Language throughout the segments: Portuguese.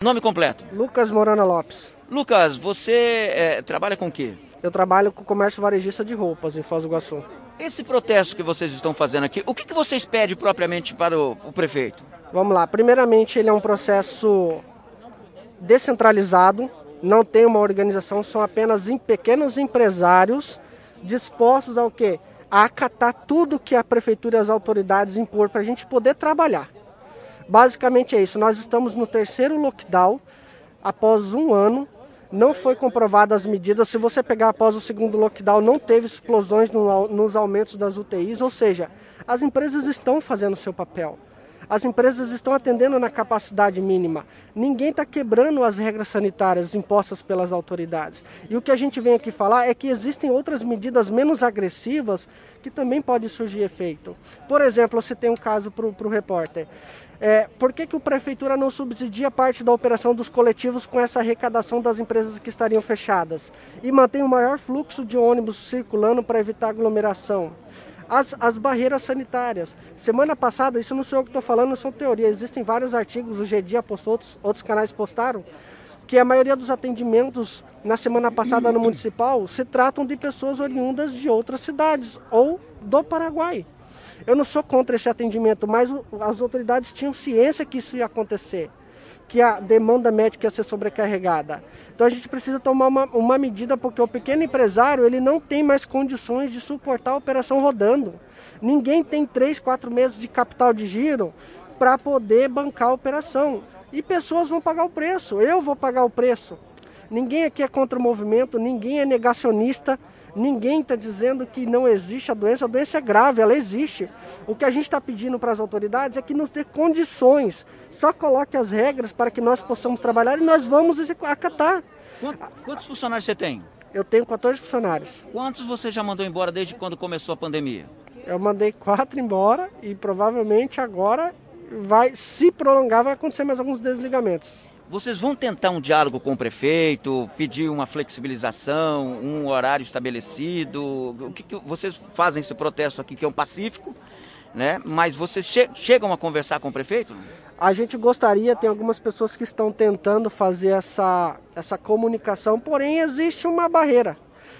Nome completo. Lucas Morana Lopes. Lucas, você trabalha com o quê? Eu trabalho com o comércio varejista de roupas em Foz do Iguaçu. Esse protesto que vocês estão fazendo aqui, o que vocês pedem propriamente para o prefeito? Vamos lá, primeiramente ele é um processo descentralizado, não tem uma organização, são apenas pequenos empresários dispostos ao quê? A acatar tudo que a prefeitura e as autoridades impor para a gente poder trabalhar. Basicamente é isso, nós estamos no terceiro lockdown, após um ano, não foi comprovadas as medidas. Se você pegar após o segundo lockdown, não teve explosões nos aumentos das UTIs, ou seja, as empresas estão fazendo o seu papel. As empresas estão atendendo na capacidade mínima. Ninguém está quebrando as regras sanitárias impostas pelas autoridades. E o que a gente vem aqui falar é que existem outras medidas menos agressivas que também podem surgir efeito. Por exemplo, eu citei um caso para o repórter. Por que a prefeitura não subsidia parte da operação dos coletivos com essa arrecadação das empresas que estariam fechadas? E mantém o maior fluxo de ônibus circulando para evitar aglomeração? As barreiras sanitárias. Semana passada, isso não sou eu que estou falando, não são teoria. Existem vários artigos, o GDia postou, outros canais postaram, que a maioria dos atendimentos na semana passada no municipal se tratam de pessoas oriundas de outras cidades ou do Paraguai. Eu não sou contra esse atendimento, mas as autoridades tinham ciência que isso ia acontecer, que a demanda médica ia ser sobrecarregada. Então a gente precisa tomar uma medida, porque o pequeno empresário ele não tem mais condições de suportar a operação rodando. Ninguém tem 3, 4 meses de capital de giro para poder bancar a operação. E pessoas vão pagar o preço, eu vou pagar o preço. Ninguém aqui é contra o movimento, ninguém é negacionista. Ninguém está dizendo que não existe a doença é grave, ela existe. O que a gente está pedindo para as autoridades é que nos dê condições, só coloque as regras para que nós possamos trabalhar e nós vamos acatar. Quantos funcionários você tem? Eu tenho 14 funcionários. Quantos você já mandou embora desde quando começou a pandemia? Eu mandei 4 embora e provavelmente agora se prolongar, vai acontecer mais alguns desligamentos. Vocês vão tentar um diálogo com o prefeito, pedir uma flexibilização, um horário estabelecido? O que vocês fazem esse protesto aqui, que é um pacífico, né? Mas vocês chegam a conversar com o prefeito? A gente gostaria, tem algumas pessoas que estão tentando fazer essa comunicação, porém existe uma barreira.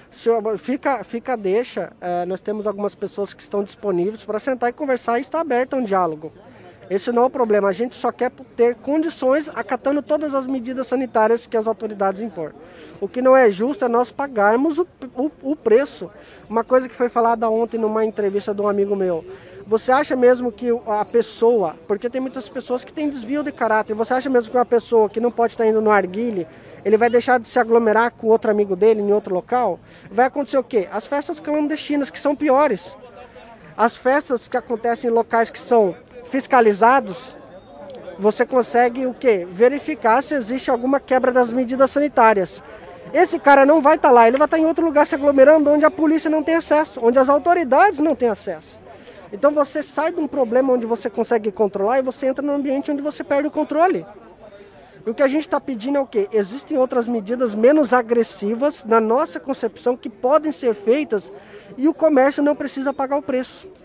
Fica a deixa, nós temos algumas pessoas que estão disponíveis para sentar e conversar e está aberto a um diálogo. Esse não é o problema, a gente só quer ter condições acatando todas as medidas sanitárias que as autoridades impõem. O que não é justo é nós pagarmos o preço. Uma coisa que foi falada ontem numa entrevista de um amigo meu. Você acha mesmo que a pessoa, porque tem muitas pessoas que têm desvio de caráter, você acha mesmo que uma pessoa que não pode estar indo no arguile, ele vai deixar de se aglomerar com outro amigo dele em outro local? Vai acontecer o quê? As festas clandestinas, que são piores. As festas que acontecem em locais que são fiscalizados, você consegue o quê? Verificar se existe alguma quebra das medidas sanitárias. Esse cara não vai estar lá, ele vai estar em outro lugar se aglomerando onde a polícia não tem acesso, onde as autoridades não têm acesso. Então você sai de um problema onde você consegue controlar e você entra num ambiente onde você perde o controle. E o que a gente está pedindo é o quê? Existem outras medidas menos agressivas, na nossa concepção, que podem ser feitas e o comércio não precisa pagar o preço.